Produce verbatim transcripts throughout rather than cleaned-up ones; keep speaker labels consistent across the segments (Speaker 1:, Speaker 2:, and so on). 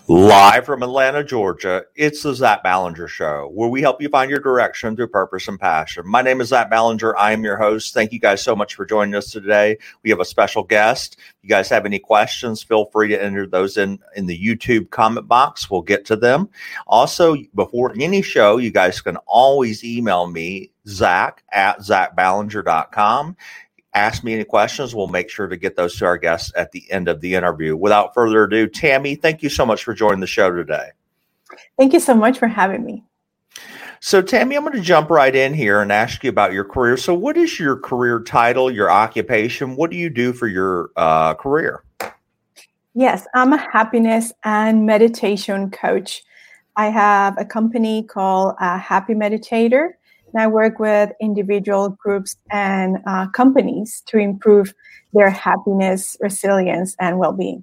Speaker 1: Live from Atlanta, Georgia, it's the Zach Ballinger Show, where we help you find your direction through purpose and passion. My name is Zach Ballinger. I am your host. Thank you guys so much for joining us today. We have a special guest. If you guys have any questions, feel free to enter those in, in the YouTube comment box. We'll get to them. Also, before any show, you guys can always email me, Zach at zach ballinger dot com. Ask me any questions. We'll make sure to get those to our guests at the end of the interview. Without further ado, Tammy, thank you so much for joining the show today.
Speaker 2: Thank you so much for having me.
Speaker 1: So, Tammy, I'm going to jump right in here and ask you about your career. So what is your career title, your occupation? What do you do for your uh, career?
Speaker 2: Yes, I'm a happiness and meditation coach. I have a company called uh, Happy Meditator. And I work with individual groups and uh, companies to improve their happiness, resilience, and well-being.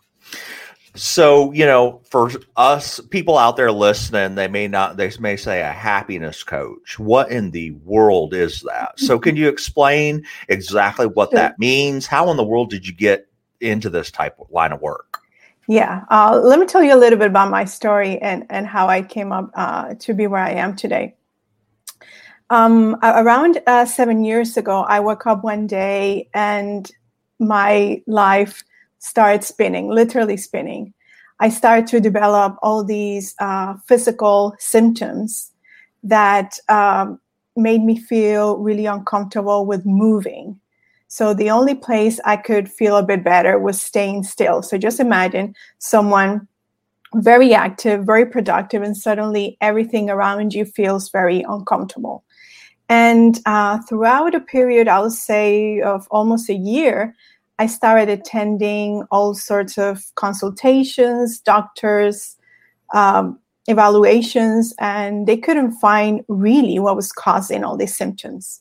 Speaker 1: So, you know, for us people out there listening, they may not, they may say a happiness coach. What in the world is that? So can you explain exactly what
Speaker 2: Sure.
Speaker 1: that means? How in the world did you get into this type of line of work?
Speaker 2: Yeah, uh, let me tell you a little bit about my story and, and how I came up uh, to be where I am today. Um, around uh, seven years ago, I woke up one day and my life started spinning, literally spinning. I started to develop all these uh, physical symptoms that um, made me feel really uncomfortable with moving. So the only place I could feel a bit better was staying still. So just imagine someone very active, very productive, and suddenly everything around you feels very uncomfortable. And uh, throughout a period, I would say, of almost a year, I started attending all sorts of consultations, doctors, um, evaluations, and they couldn't find really what was causing all these symptoms.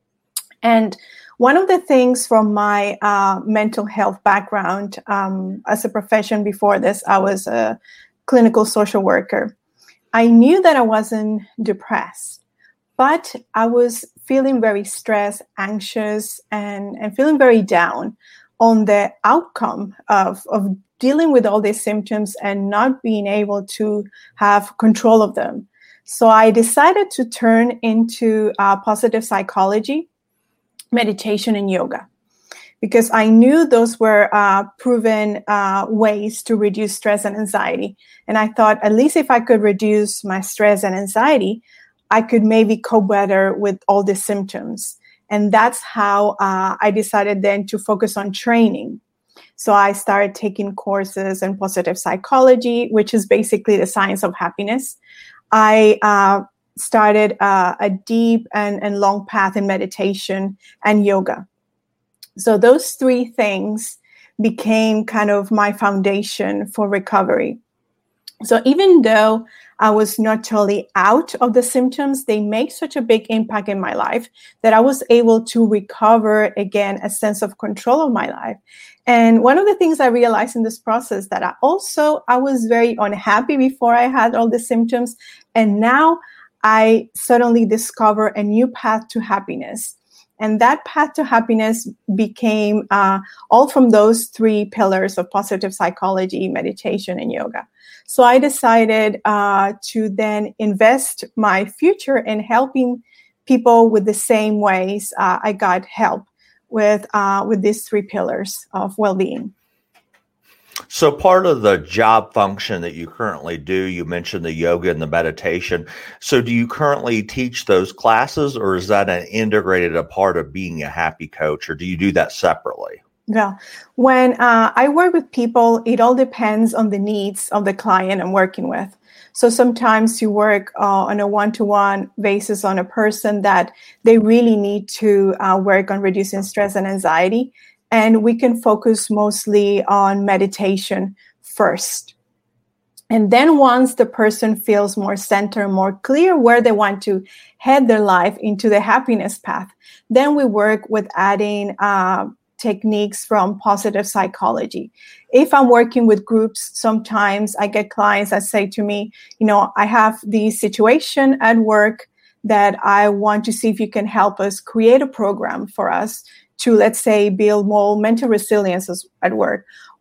Speaker 2: And one of the things from my uh, mental health background, um, as a profession before this, I was a clinical social worker. I knew that I wasn't depressed. But I was feeling very stressed, anxious, and, and feeling very down on the outcome of, of dealing with all these symptoms and not being able to have control of them. So I decided to turn into uh, positive psychology, meditation, and yoga, because I knew those were uh, proven uh, ways to reduce stress and anxiety. And I thought, at least if I could reduce my stress and anxiety, I could maybe cope better with all the symptoms. And that's how uh, I decided then to focus on training. So I started taking courses in positive psychology, which is basically the science of happiness. I uh, started uh, a deep and, and long path in meditation and yoga. So those three things became kind of my foundation for recovery. So even though I was not totally out of the symptoms, they make such a big impact in my life that I was able to recover again a sense of control of my life. And one of the things I realized in this process that I also, I was very unhappy before I had all the symptoms. And now I suddenly discover a new path to happiness. And that path to happiness became uh, all from those three pillars of positive psychology, meditation, and yoga. So I decided uh, to then invest my future in helping people with the same ways uh, I got help with uh, with these three pillars of well-being.
Speaker 1: So part of the job function that you currently do, you mentioned the yoga and the meditation. So do you currently teach those classes, or is that an integrated a part of being a happy coach, or do you do that separately?
Speaker 2: Well, when uh, I work with people, it all depends on the needs of the client I'm working with. So sometimes you work uh, on a one-to-one basis on a person that they really need to uh, work on reducing stress and anxiety. And we can focus mostly on meditation first. And then once the person feels more centered, more clear where they want to head their life into the happiness path, then we work with adding uh, techniques from positive psychology. If I'm working with groups, sometimes I get clients that say to me, you know, I have this situation at work that I want to see if you can help us create a program for us to, let's say, build more mental resilience at work.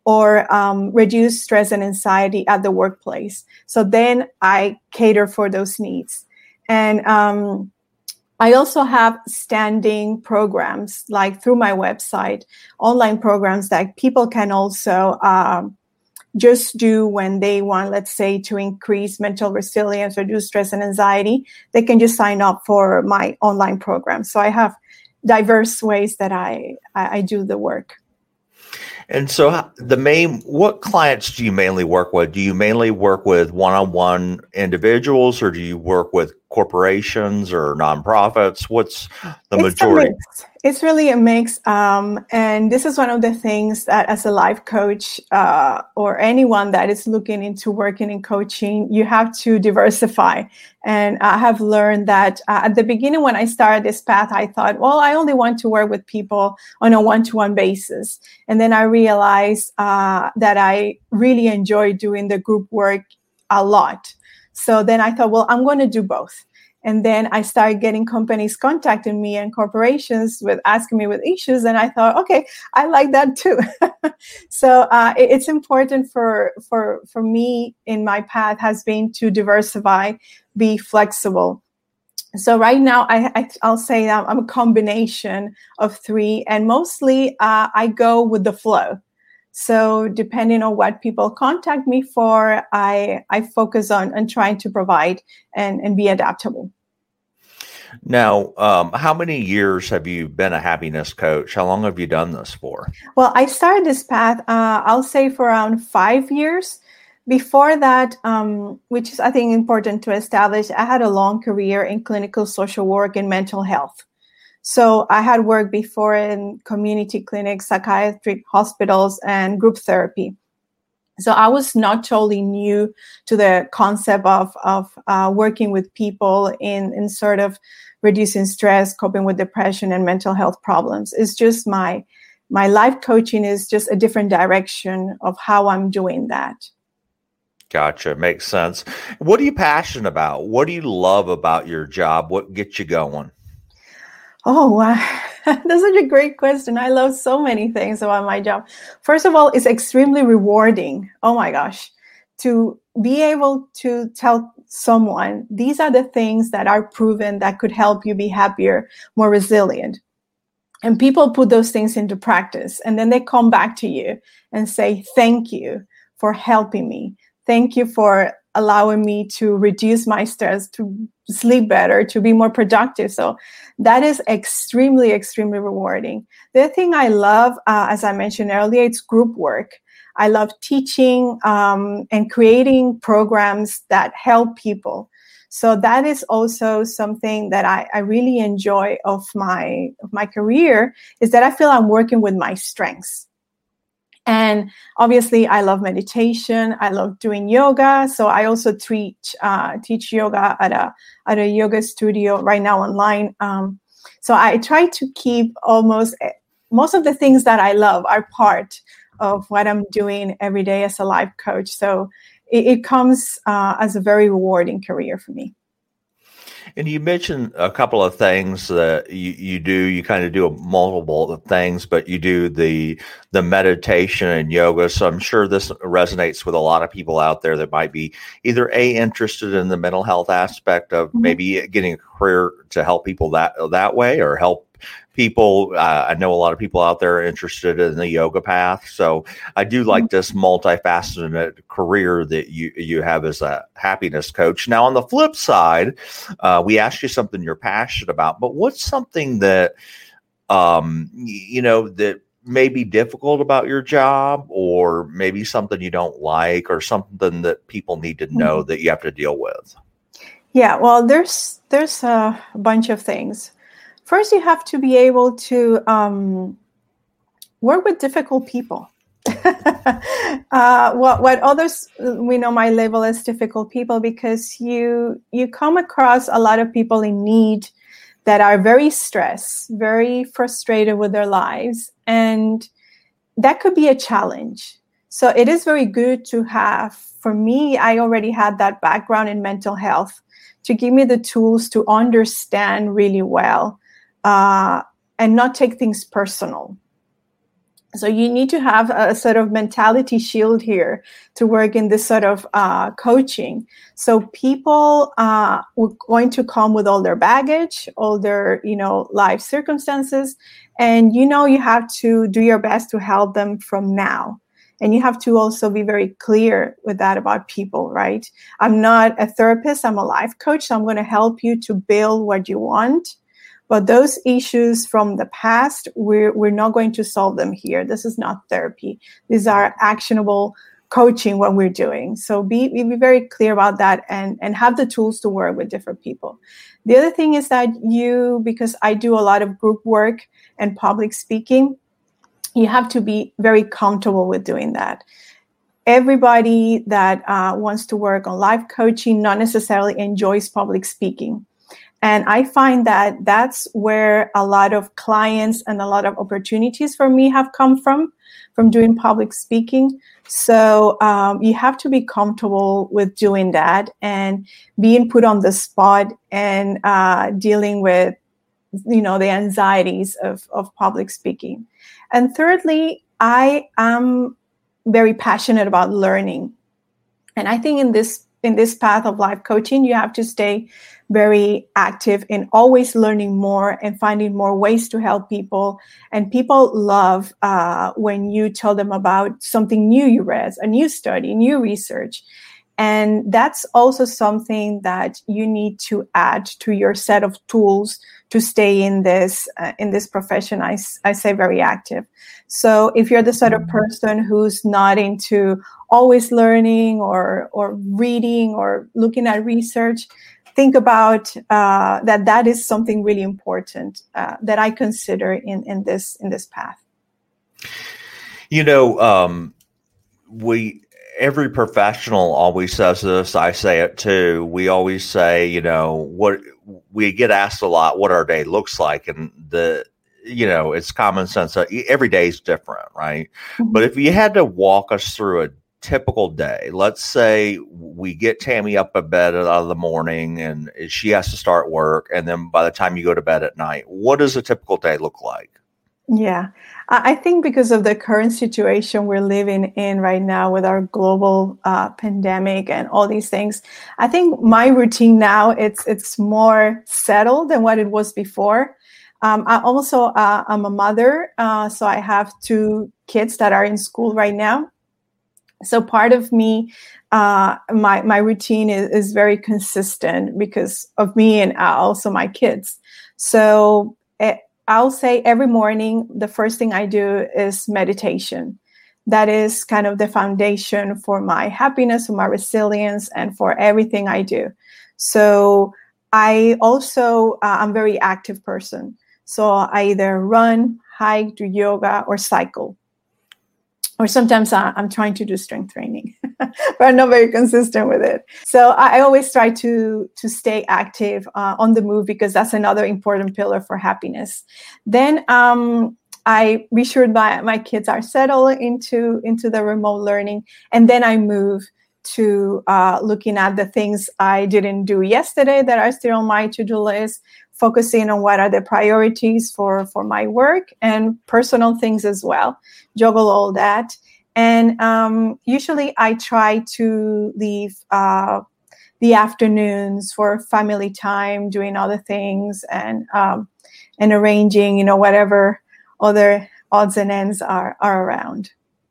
Speaker 2: or um, reduce stress and anxiety at the workplace. So then I cater for those needs. And um, I also have standing programs, like through my website, online programs that people can also um, just do when they want, let's say, to increase mental resilience, reduce stress and anxiety. They can just sign up for my online program. So I have diverse ways that I, I, I do the work.
Speaker 1: And so the main, what clients do you mainly work with? Do you mainly work with one-on-one individuals, or do you work with corporations or nonprofits? What's the
Speaker 2: it's
Speaker 1: majority?
Speaker 2: A mix. It's really a mix. Um, and this is one of the things that as a life coach uh, or anyone that is looking into working in coaching, you have to diversify. And I have learned that uh, at the beginning, when I started this path, I thought, well, I only want to work with people on a one-to-one basis. And then I realized uh, that I really enjoy doing the group work a lot. So then I thought, well, I'm going to do both. And then I started getting companies contacting me and corporations with asking me with issues. And I thought, okay, I like that too. so uh, it, it's important for, for, for me in my path has been to diversify, be flexible. So right now, I, I, I'll say that I'm a combination of three, and mostly uh, I go with the flow. So depending on what people contact me for, I I focus on, on trying to provide and, and be adaptable.
Speaker 1: Now, um, how many years have you been a happiness coach? How long have you done this for?
Speaker 2: Well, I started this path, uh, I'll say for around five years. Before that, um, which is, I think, important to establish, I had a long career in clinical social work and mental health. So I had worked before in community clinics, psychiatric hospitals, and group therapy. So I was not totally new to the concept of, of uh, working with people in, in sort of reducing stress, coping with depression and mental health problems. It's just my, my life coaching is just a different direction of how I'm doing that.
Speaker 1: Gotcha. Makes sense. What are you passionate about? What do you love about your job? What gets you going?
Speaker 2: Oh, wow. That's such a great question. I love so many things about my job. First of all, it's extremely rewarding. Oh my gosh. To be able to tell someone, these are the things that are proven that could help you be happier, more resilient. And people put those things into practice. And then they come back to you and say, thank you for helping me. Thank you for allowing me to reduce my stress, to sleep better, to be more productive. So that is extremely, extremely rewarding. The other thing I love, uh, as I mentioned earlier, it's group work. I love teaching um, and creating programs that help people. So that is also something that I, I really enjoy of my, of my career, is that I feel I'm working with my strengths. And obviously, I love meditation. I love doing yoga. So I also teach uh, teach yoga at a at a yoga studio right now online. Um, so I try to keep almost most of the things that I love are part of what I'm doing every day as a life coach. So it, it comes uh, as a very rewarding career for me.
Speaker 1: And you mentioned a couple of things that you, you do. You kind of do multiple things, but you do the the meditation and yoga. So I'm sure this resonates with a lot of people out there that might be either A, interested in the mental health aspect of mm-hmm. maybe getting a career to help people that that way, or help people. Uh, I know a lot of people out there are interested in the yoga path. So I do like mm-hmm. this multifaceted career that you, you have as a happiness coach. Now, on the flip side, uh, we asked you something you're passionate about, but what's something that, um, you know, that may be difficult about your job, or maybe something you don't like, or something that people need to know mm-hmm. that you have to deal with? Yeah, well, there's, there's a bunch of things. First, you have to be able to um, work with difficult people. uh, what what others we know might label as difficult people, because you you come across a lot of people in need that are very stressed, very frustrated with their lives, and that could be a challenge. So it is very good to have. For me, I already had that background in mental health to give me the tools to understand really well. Uh, and not take things personal.
Speaker 2: So you need to have a sort of mentality shield here to work in this sort of uh, coaching. So people uh, are going to come with all their baggage, all their, you know, life circumstances. And, you know, you have to do your best to help them from now. And you have to also be very clear with that about people, right? I'm not a therapist, I'm a life coach. So I'm going to help you to build what you want. But those issues from the past, we're, we're not going to solve them here. This is not therapy. These are actionable coaching, what we're doing. So be, be very clear about that and, and have the tools to work with different people. The other thing is that you, because I do a lot of group work and public speaking, you have to be very comfortable with doing that. Everybody that uh, wants to work on life coaching not necessarily enjoys public speaking. And I find that that's where a lot of clients and a lot of opportunities for me have come from, from doing public speaking. So um, you have to be comfortable with doing that and being put on the spot and uh, dealing with, you know, the anxieties of, of public speaking. And thirdly, I am very passionate about learning. And I think in this in this path of life coaching, you have to stay very active in always learning more and finding more ways to help people. And people love uh, when you tell them about something new you read, a new study, new research. And that's also something that you need to add to your set of tools to stay in this uh, in this profession. I, I say very active. So if you're the sort of person who's not into always learning or or reading or looking at research, think about uh, that. That is something really important uh, that I consider in in this in this path.
Speaker 1: You know, um, we. Every professional always says this. I say it too. We always say, you know, what we get asked a lot, what our day looks like. And the, you know, it's common sense that every day is different, right? Mm-hmm. But if you had to walk us through a typical day, let's say we get Tammy up in bed out of the morning and she has to start work. And then by the time you go to bed at night, what does a typical day look like?
Speaker 2: Yeah, I think because of the current situation we're living in right now with our global uh, pandemic and all these things, I think my routine now, it's it's more settled than what it was before. Um, I also, uh, I'm a mother, uh, so I have two kids that are in school right now. So part of me, uh, my my routine is, is very consistent because of me and also my kids. So it, I'll say every morning, the first thing I do is meditation. That is kind of the foundation for my happiness, for my resilience, and for everything I do. So I also, uh, I'm a very active person. So I either run, hike, do yoga, or cycle. Or sometimes I, I'm trying to do strength training, but I'm not very consistent with it. So I, I always try to, to stay active uh, on the move because that's another important pillar for happiness. Then um, I be sure my, my kids are settled into, into the remote learning. And then I move to uh, looking at the things I didn't do yesterday that are still on my to-do list, focusing on what are the priorities for, for my work and personal things as well, juggle all that. And um, usually I try to leave uh, the afternoons for family time, doing other things and um, and arranging, you know, whatever other odds and ends are, are around.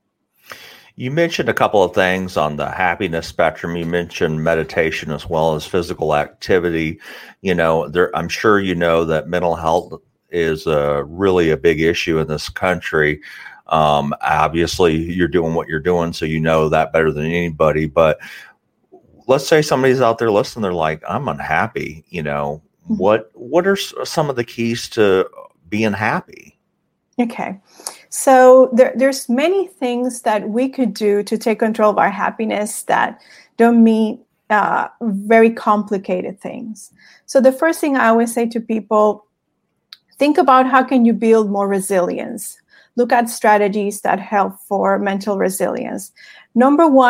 Speaker 1: You mentioned a couple of things on the happiness spectrum. You mentioned meditation as well as physical activity. You know, there, I'm sure you know that mental health is a, really a big issue in this country. Um, obviously, you're doing what you're doing, so you know that better than anybody. But let's say somebody's out there listening, they're like, I'm unhappy. You know, mm-hmm. what what are some of the keys to being happy?
Speaker 2: Okay. So there, there's many things that we could do to take control of our happiness that don't mean uh, very complicated things. So the first thing I always say to people, think about how can you build more resilience. Look at strategies that help for mental resilience. Number one,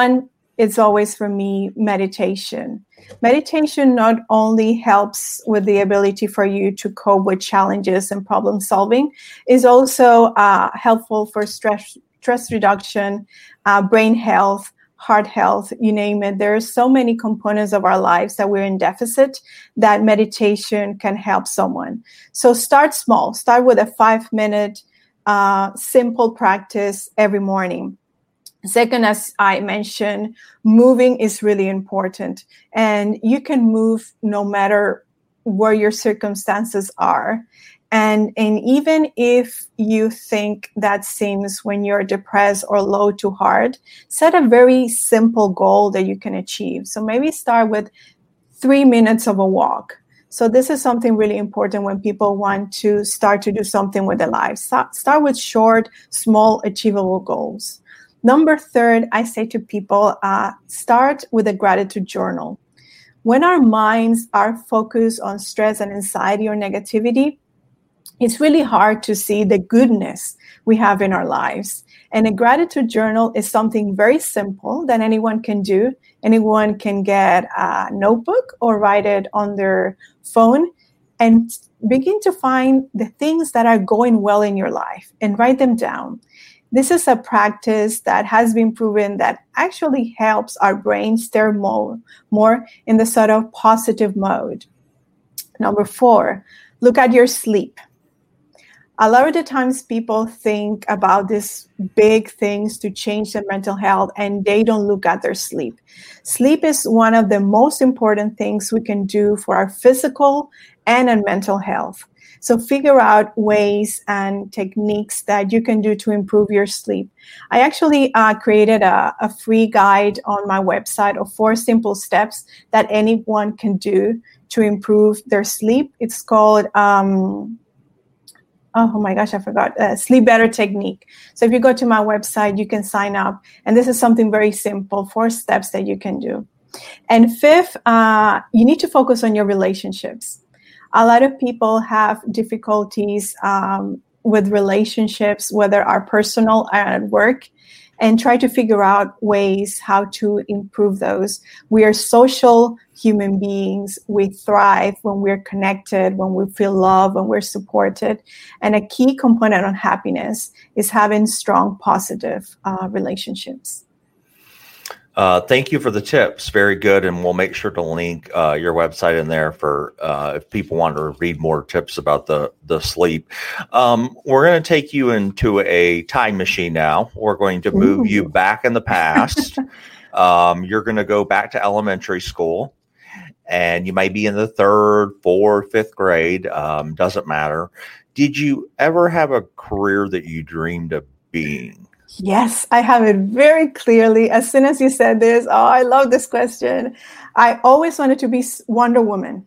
Speaker 2: it's always for me meditation. Meditation not only helps with the ability for you to cope with challenges and problem solving, is also uh, helpful for stress stress reduction, uh, brain health, heart health, you name it. There are so many components of our lives that we're in deficit that meditation can help someone. So start small. Start with a five minute uh, simple practice every morning. Second, as I mentioned, moving is really important. And you can move no matter where your circumstances are. And, and even if you think that seems when you're depressed or low too hard, set a very simple goal that you can achieve. So maybe start with three minutes of a walk. So this is something really important when people want to start to do something with their lives. Start, start with short, small, achievable goals. Number third, I say to people, uh, start with a gratitude journal. When our minds are focused on stress and anxiety or negativity, it's really hard to see the goodness we have in our lives. And a gratitude journal is something very simple that anyone can do. Anyone can get a notebook or write it on their phone and begin to find the things that are going well in your life and write them down. This is a practice that has been proven that actually helps our brain stay more, more in the sort of positive mode. Number four, look at your sleep. A lot of the times people think about these big things to change their mental health and they don't look at their sleep. Sleep is one of the most important things we can do for our physical and our mental health. So figure out ways and techniques that you can do to improve your sleep. I actually uh, created a, a free guide on my website of four simple steps that anyone can do to improve their sleep. It's called... Um, Oh my gosh, I forgot. Uh, Sleep Better Technique. So if you go to my website, you can sign up. And this is something very simple, four steps that you can do. And fifth, uh, you need to focus on your relationships. A lot of people have difficulties um, with relationships, whether are personal or at work, and try to figure out ways how to improve those. We are social human beings. We thrive when we're connected, when we feel love, when we're supported. And a key component on happiness is having strong, positive uh, relationships.
Speaker 1: Uh, thank you for the tips. Very good. And we'll make sure to link uh, your website in there for uh, if people want to read more tips about the, the sleep. Um, we're going to take you into a time machine now. We're going to move Ooh. you back in the past. um, you're going to go back to elementary school. And you might be in the third, fourth, fifth grade. Um, doesn't matter. Did you ever have a career that you dreamed of being?
Speaker 2: Yes, I have it very clearly. As soon as you said this, oh, I love this question. I always wanted to be Wonder Woman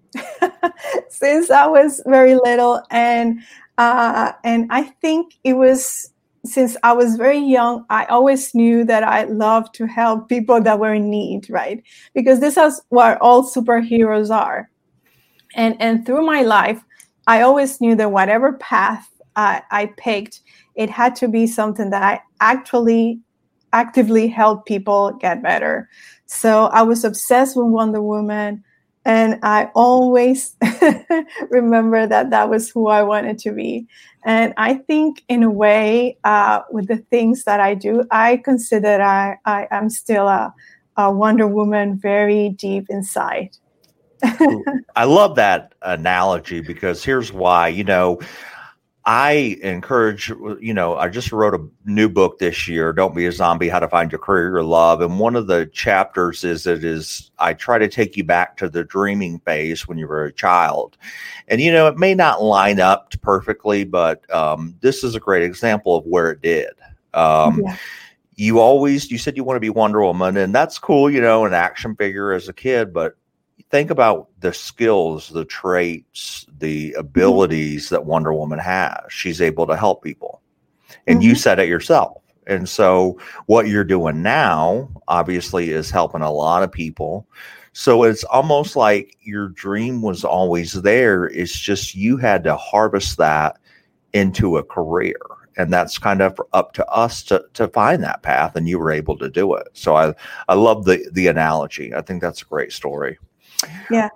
Speaker 2: since I was very little. And uh, and I think it was since I was very young, I always knew that I loved to help people that were in need, right? Because this is what all superheroes are. And, and through my life, I always knew that whatever path I, I picked, it had to be something that I actually actively help people get better. So I was obsessed with Wonder Woman, and I always remember that that was who I wanted to be. And I think in a way, uh, with the things that I do, I consider I, I am still a, a Wonder Woman very deep inside.
Speaker 1: I love that analogy because here's why. You know, I encourage, you know, I just wrote a new book this year, Don't Be a Zombie, How to Find Your Career Your Love. And one of the chapters is it is, I try to take you back to the dreaming phase when you were a child. And, you know, it may not line up perfectly, but um, this is a great example of where it did. Um, yeah. You always, you said you want to be Wonder Woman, and that's cool, you know, an action figure as a kid, but think about the skills, the traits, the abilities that Wonder Woman has. She's able to help people. And mm-hmm. you said it yourself. And so what you're doing now, obviously, is helping a lot of people. So it's almost like your dream was always there. It's just you had to harvest that into a career. And that's kind of up to us to, to find that path, and you were able to do it. So I, I love the, the analogy. I think that's a great story.
Speaker 2: Yeah.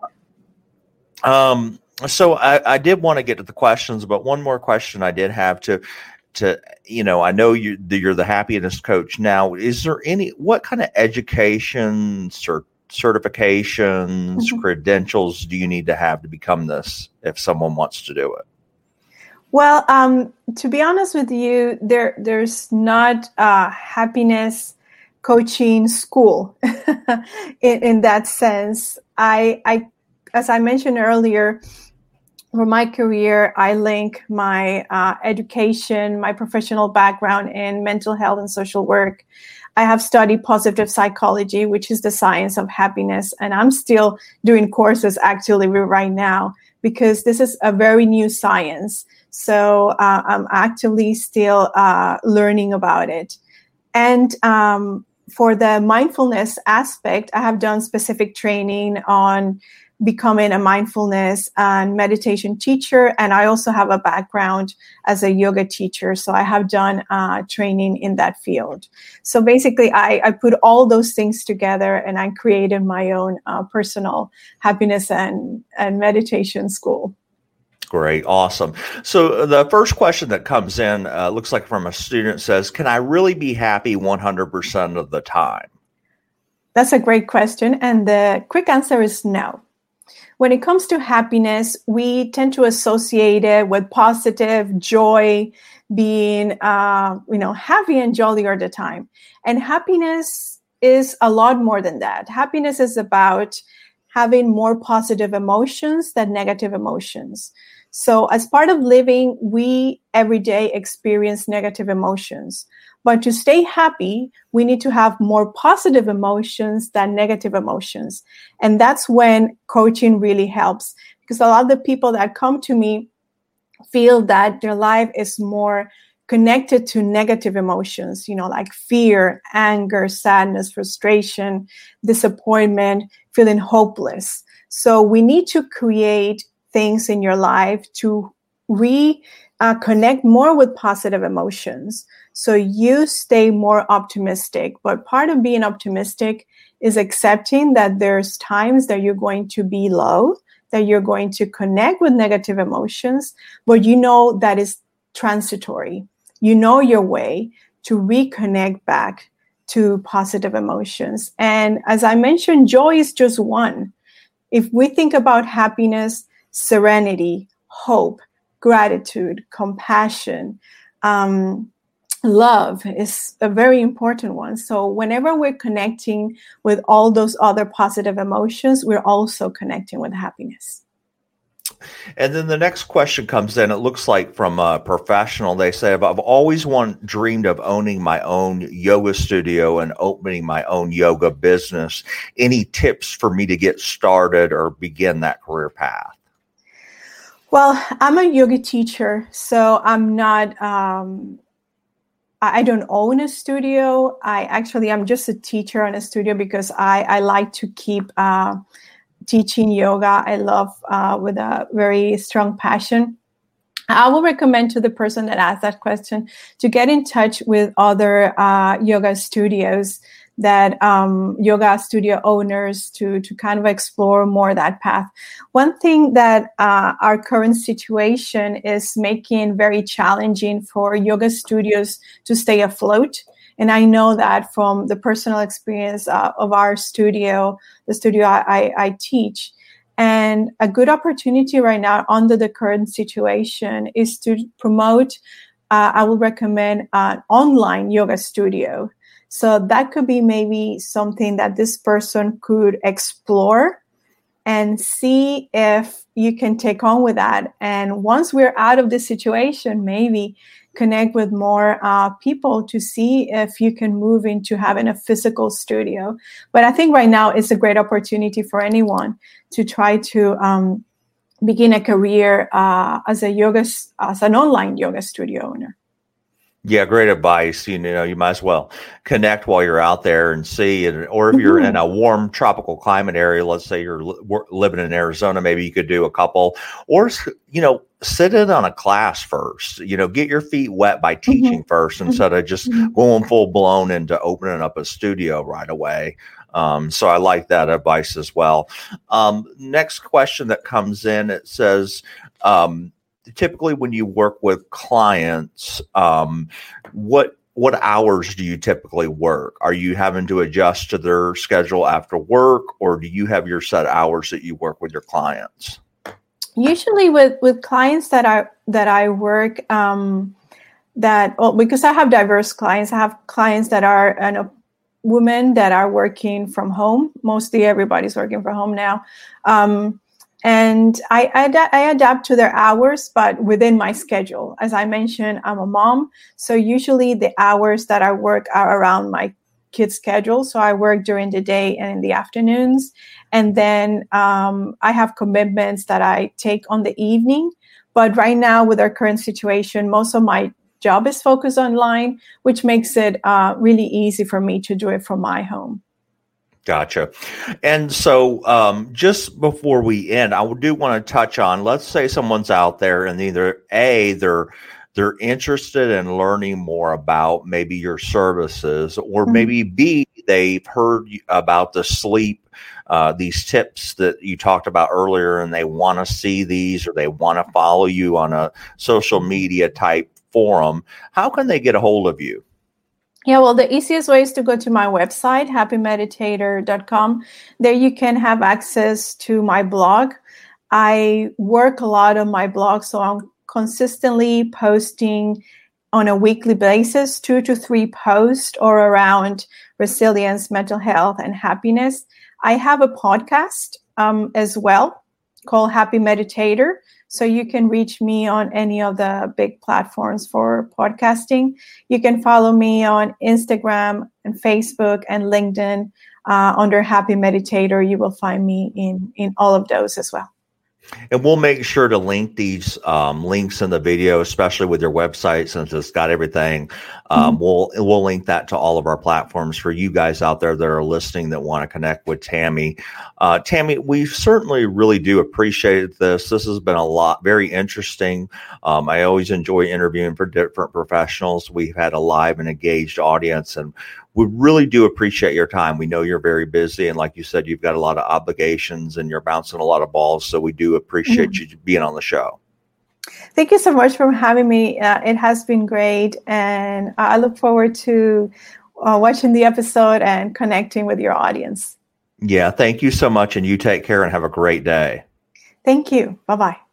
Speaker 1: Um, so I, I did want to get to the questions, but one more question I did have to, to, you know, I know you, you're the happiness coach now. Is there any, what kind of education, cert, certifications, mm-hmm. credentials do you need to have to become this if someone wants to do it?
Speaker 2: Well, um, to be honest with you, there there's not a happiness coaching school in, in that sense. I, I, as I mentioned earlier, for my career, I link my uh, education, my professional background in mental health and social work. I have studied positive psychology, which is the science of happiness, and I'm still doing courses actually right now because this is a very new science. So uh, I'm actively still uh, learning about it. And um, for the mindfulness aspect, I have done specific training on becoming a mindfulness and meditation teacher. And I also have a background as a yoga teacher. So I have done uh, training in that field. So basically, I, I put all those things together and I created my own uh, personal happiness and, and meditation school.
Speaker 1: Great. Awesome. So the first question that comes in uh, looks like from a student says, can I really be happy one hundred percent of the time?
Speaker 2: That's a great question. And the quick answer is no. When it comes to happiness, we tend to associate it with positive joy, being, uh, you know, happy and jolly all the time. And happiness is a lot more than that. Happiness is about having more positive emotions than negative emotions. So as part of living, we every day experience negative emotions. But to stay happy, we need to have more positive emotions than negative emotions. And that's when coaching really helps. Because a lot of the people that come to me feel that their life is more connected to negative emotions, you know, like fear, anger, sadness, frustration, disappointment, feeling hopeless. So we need to create things in your life to re uh, connect more with positive emotions. So you stay more optimistic. But part of being optimistic is accepting that there's times that you're going to be low, that you're going to connect with negative emotions, but you know that is transitory. You know your way to reconnect back to positive emotions. And as I mentioned, joy is just one. If we think about happiness, serenity, hope, gratitude, compassion, um, love is a very important one. So whenever we're connecting with all those other positive emotions, we're also connecting with happiness.
Speaker 1: And then the next question comes in. It looks like from a professional. They say, I've always want, dreamed of owning my own yoga studio and opening my own yoga business. Any tips for me to get started or begin that career path?
Speaker 2: Well, I'm a yoga teacher, so I'm not, um, I don't own a studio. I actually, I'm just a teacher in a studio because I, I like to keep uh, teaching yoga. I love uh, with a very strong passion. I will recommend to the person that asked that question to get in touch with other uh, yoga studios, that um, yoga studio owners, to, to kind of explore more that path. One thing that uh, our current situation is making very challenging for yoga studios to stay afloat. And I know that from the personal experience uh, of our studio, the studio I, I, I teach. And a good opportunity right now under the current situation is to promote, uh, I will recommend an online yoga studio. So that could be maybe something that this person could explore and see if you can take on with that. And once we're out of this situation, maybe connect with more uh, people to see if you can move into having a physical studio. But I think right now it's a great opportunity for anyone to try to um, begin a career uh, as a yoga, as an online yoga studio owner.
Speaker 1: Yeah, great advice. You know, you might as well connect while you're out there and see. And, or if you're in
Speaker 2: Mhm.
Speaker 1: a warm tropical climate area, let's say you're li- wor- living in Arizona, maybe you could do a couple, or s- you know, sit in on a class first. You know, get your feet wet by
Speaker 2: Mhm.
Speaker 1: teaching first
Speaker 2: Mhm.
Speaker 1: instead of just
Speaker 2: Mhm.
Speaker 1: going full blown into opening up a studio right away. Um, so I like that advice as well. Um, next question that comes in, it says, um, typically when you work with clients, um, what what hours do you typically work? Are you having to adjust to their schedule after work, or do you have your set hours that you work with your clients?
Speaker 2: Usually with with clients that I that I work, um, that well, because I have diverse clients. I have clients that are you know, women that are working from home. Mostly everybody's working from home now. Um, and I, I, ad- I adapt to their hours, but within my schedule. As I mentioned, I'm a mom. So usually the hours that I work are around my kids' schedule. So I work during the day and in the afternoons. And then um, I have commitments that I take on the evening. But right now, with our current situation, most of my job is focused online, which makes it uh, really easy for me to do it from my home.
Speaker 1: Gotcha. And so, um, just before we end, I do want to touch on, let's say someone's out there and either A, they're they're interested in learning more about maybe your services, or
Speaker 2: Mhm.
Speaker 1: maybe B, they've heard about the sleep, uh, these tips that you talked about earlier, and they want to see these, or they want to follow you on a social media type forum. How can they get a hold of you?
Speaker 2: Yeah, well, the easiest way is to go to my website, happy meditator dot com. There you can have access to my blog. I work a lot on my blog, so I'm consistently posting on a weekly basis, two to three posts or around resilience, mental health, and happiness. I have a podcast um, as well called Happy Meditator. So you can reach me on any of the big platforms for podcasting. You can follow me on Instagram and Facebook and LinkedIn uh, under Happy Meditator. You will find me in, in all of those as well.
Speaker 1: And we'll make sure to link these um, links in the video, especially with your website, since it's got everything. Um,
Speaker 2: Mm-hmm.
Speaker 1: we'll we'll link that to all of our platforms for you guys out there that are listening that want to connect with Tammy. Uh, Tammy, we certainly really do appreciate this. This has been a lot, very interesting. Um, I always enjoy interviewing for different professionals. We've had a live and engaged audience, and we really do appreciate your time. We know you're very busy, and like you said, you've got a lot of obligations and you're bouncing a lot of balls. So we do appreciate
Speaker 2: Mm-hmm.
Speaker 1: you being on the show.
Speaker 2: Thank you so much for having me. Uh, it has been great, and I look forward to uh, watching the episode and connecting with your audience.
Speaker 1: Yeah, thank you so much, and you take care and have a great day.
Speaker 2: Thank you. Bye-bye.